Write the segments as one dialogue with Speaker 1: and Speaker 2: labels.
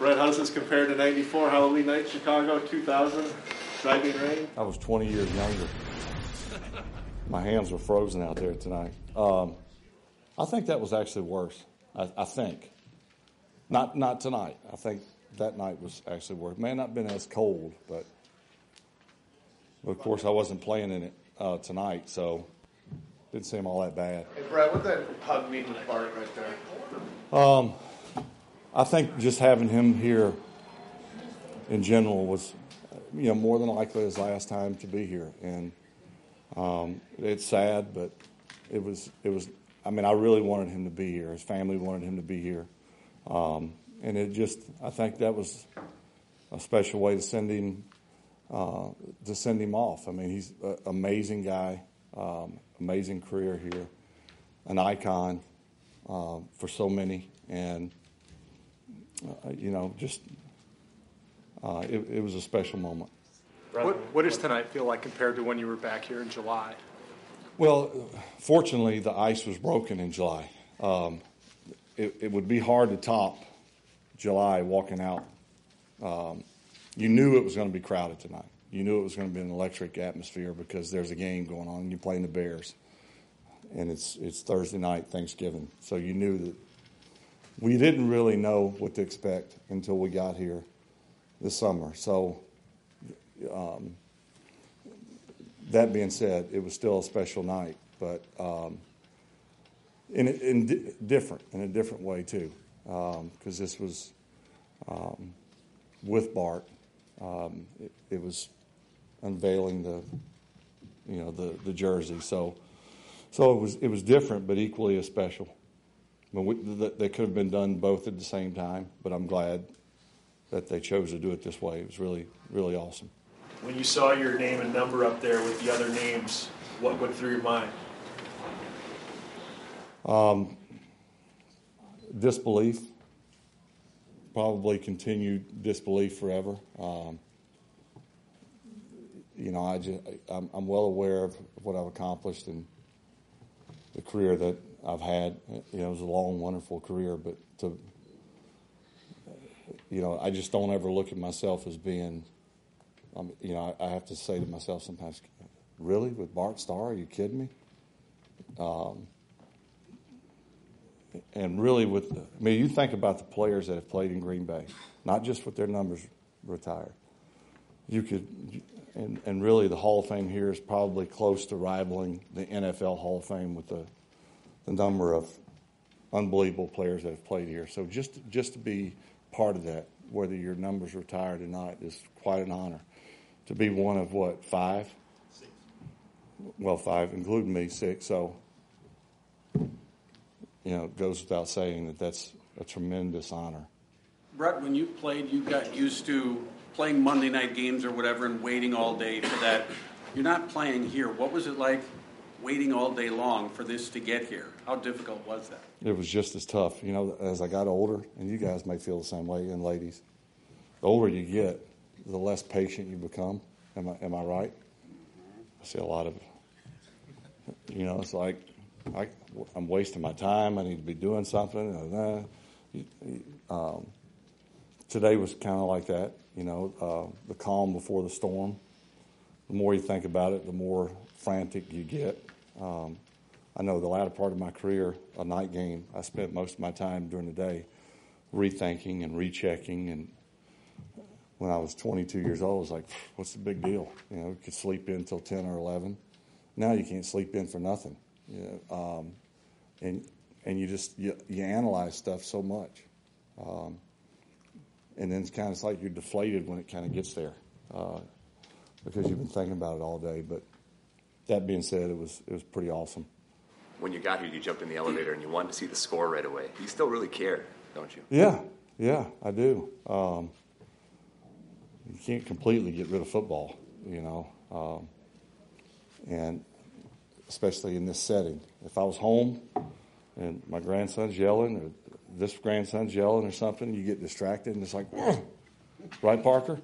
Speaker 1: Brett, how does this compare to 94 Halloween night, Chicago, 2000, driving rain?
Speaker 2: I was 20 years younger. My hands were frozen out there tonight. I think that was actually worse. I think. Not tonight. I think that night was actually worse. May not have been as cold, but of course I wasn't playing in it tonight, so didn't seem all that bad.
Speaker 1: Hey, Brett, what did that hug mean with Bart right there?
Speaker 2: I think just having him here in general was, more than likely his last time to be here. And it's sad, but it was. I mean, I really wanted him to be here. His family wanted him to be here. And I think that was a special way to send him off. I mean, he's an amazing guy, amazing career here, an icon for so many, and it was a special moment.
Speaker 3: What does tonight feel like compared to when you were back here in July?
Speaker 2: Well, fortunately, the ice was broken in July. It would be hard to top July walking out. You knew it was going to be crowded tonight. You knew it was going to be an electric atmosphere because there's a game going on. You're playing the Bears, and it's Thursday night, Thanksgiving. So you knew that we didn't really know what to expect until we got here this summer. So that being said, it was still a special night, but in a different way too, because this was with Bart. It was unveiling the jersey, so it was different, but equally as special. They could have been done both at the same time, but I'm glad that they chose to do it this way. It was really, really awesome.
Speaker 1: When you saw your name and number up there with the other names, what went through your mind?
Speaker 2: Disbelief, probably continued disbelief forever. I'm well aware of what I've accomplished and the career that I've had. It was a long, wonderful career, but I just don't ever look at myself as being, I have to say to myself sometimes, really, with Bart Starr, are you kidding me? And really you think about the players that have played in Green Bay, not just with their numbers retired. And really the Hall of Fame here is probably close to rivaling the NFL Hall of Fame with the number of unbelievable players that have played here. So just to be part of that, whether your number's retired or not, is quite an honor. To be one of what, 5? 6. Well, 5, including me, 6. So, it goes without saying that that's a tremendous honor.
Speaker 4: Brett, when you played, you got used to playing Monday night games or whatever and waiting all day for that. You're not playing here. What was it like waiting all day long for this to get here? How difficult was that? It
Speaker 2: was just as tough. As I got older, and you guys may feel the same way, and ladies, the older you get, the less patient you become. Am I right? I see a lot of, it's like I'm wasting my time. I need to be doing something. Today was kind of like that. The calm before the storm. The more you think about it, the more frantic you get. I know the latter part of my career, a night game, I spent most of my time during the day rethinking and rechecking. And when I was 22 years old, I was like, what's the big deal? We could sleep in till 10 or 11. Now you can't sleep in for nothing. And you analyze stuff so much. And then it's like you're deflated when it kind of gets there because you've been thinking about it all day. But that being said, it was pretty awesome.
Speaker 5: When you got here, you jumped in the elevator and you wanted to see the score right away. You still really care, don't you?
Speaker 2: Yeah, I do. You can't completely get rid of football, and especially in this setting. If I was home and my grandson's yelling or this grandson's yelling or something, you get distracted and it's like, right, Parker?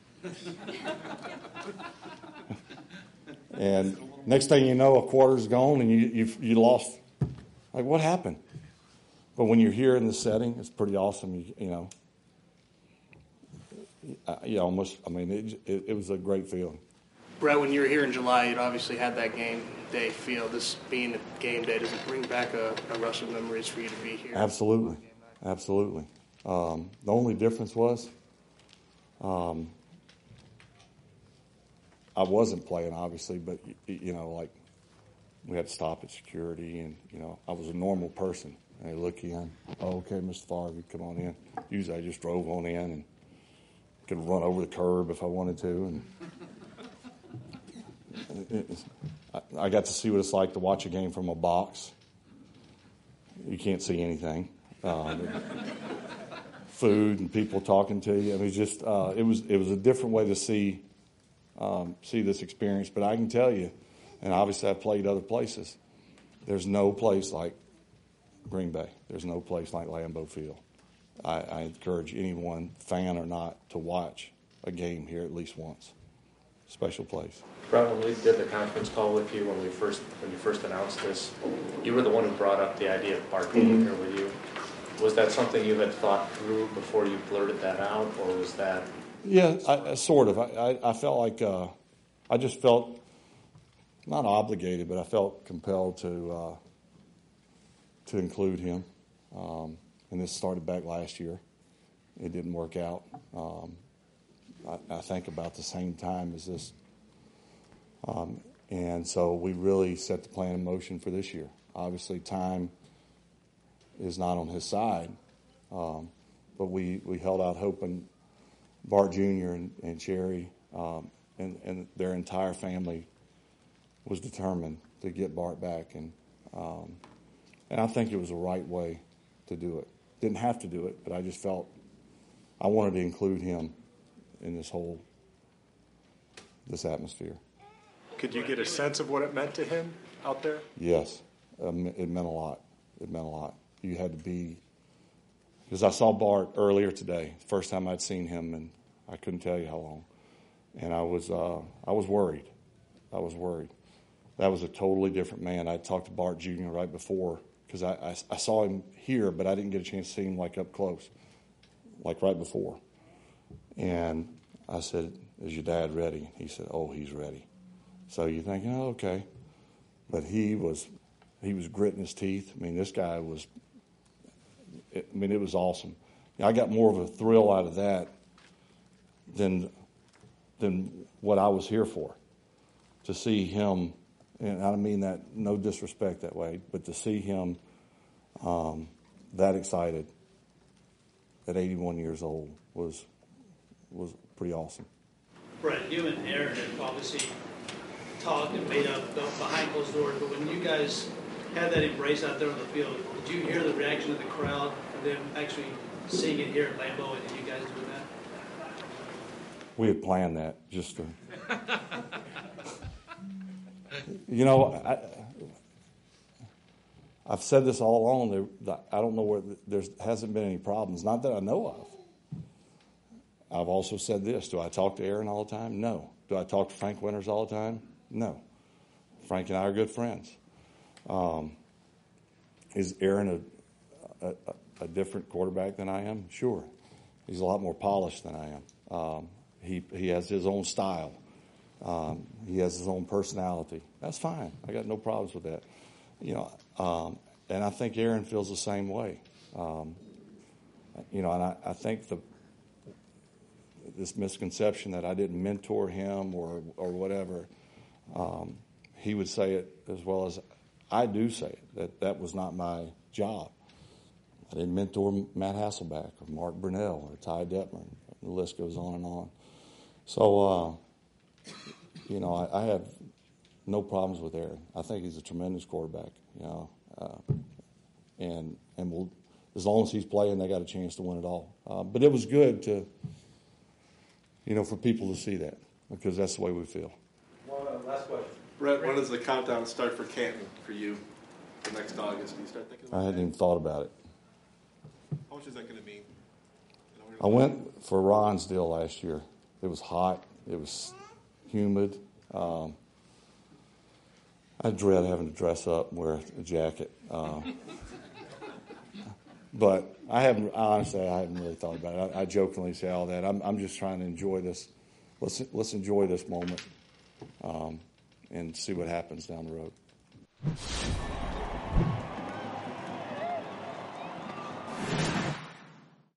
Speaker 2: And next thing you know, a quarter's gone and you lost. Like, what happened? But when you're here in the setting, it's pretty awesome. it was a great feeling.
Speaker 6: Brett, when you were here in July, you'd obviously had that game day feel. This being a game day, does it bring back a rush of memories for you to be here?
Speaker 2: Absolutely. Absolutely. The only difference was I wasn't playing, obviously, but, like we had to stop at security, and, I was a normal person. And they look in, oh, okay, Mr. Favre, come on in. Usually I just drove on in and could run over the curb if I wanted to. And I got to see what it's like to watch a game from a box. You can't see anything. Food and people talking to you. I mean, just it was a different way to see this experience. But I can tell you, and obviously I've played other places, there's no place like Green Bay. There's no place like Lambeau Field. I encourage anyone, fan or not, to watch a game here at least once. Special place.
Speaker 7: Brett, when we did the conference call with you when you first announced this, you were the one who brought up the idea of Bart being here with you. Was that something you had thought through before you blurted that out, or was that?
Speaker 2: Yeah, sort of. I felt like I just felt not obligated, but I felt compelled to include him. And this started back last year. It didn't work out. I think about the same time as this. And so we really set the plan in motion for this year. Obviously, time is not on his side, but we held out hope, and Bart Jr. and Cherry and their entire family was determined to get Bart back, and I think it was the right way to do it. Didn't have to do it, but I just felt I wanted to include him in this atmosphere.
Speaker 3: Could you get a sense of what it meant to him out there?
Speaker 2: Yes, it meant a lot. It meant a lot. You had to be, because I saw Bart earlier today, first time I'd seen him, and I couldn't tell you how long, and I was worried. I was worried. That was a totally different man. I talked to Bart Jr. right before, because I saw him here, but I didn't get a chance to see him like up close, like right before. And I said, "Is your dad ready?" He said, "Oh, he's ready." So you're thinking, oh, okay. But he was gritting his teeth. I mean, this guy was, it was awesome. I got more of a thrill out of that than what I was here for. To see him, and I don't mean that, no disrespect that way, but to see him that excited at 81 years old was pretty awesome.
Speaker 8: Brett, you and Aaron have obviously talked and made up behind closed doors, but when you guys had that embrace out there on the field, did you hear the reaction of the crowd and them actually seeing it here at Lambeau and you guys doing that?
Speaker 2: We had planned that just to, I've said this all along. I don't know where there hasn't been any problems, not that I know of. I've also said this. Do I talk to Aaron all the time? No. Do I talk to Frank Winters all the time? No. Frank and I are good friends. Is Aaron a different quarterback than I am? Sure. He's a lot more polished than I am. He has his own style. He has his own personality. That's fine. I got no problems with that. And I think Aaron feels the same way. And I think this misconception that I didn't mentor him or whatever, he would say it as well as I do say it, that was not my job. I didn't mentor Matt Hasselbeck or Mark Brunell or Ty Detmer. The list goes on and on. So, I have no problems with Aaron. I think he's a tremendous quarterback, and we'll, as long as he's playing, they got a chance to win it all. But it was good to, for people to see that, because that's the way we feel.
Speaker 7: One last question.
Speaker 9: Brett, when does the countdown start for Canton for you for next August? Do you start thinking about
Speaker 2: I hadn't even thought about it.
Speaker 9: How much is that going to mean?
Speaker 2: I went for Ron's deal last year. It was hot. It was humid. I dread having to dress up and wear a jacket. But I haven't really thought about it. I jokingly say all that. I'm just trying to enjoy this. Let's enjoy this moment and see what happens down the road.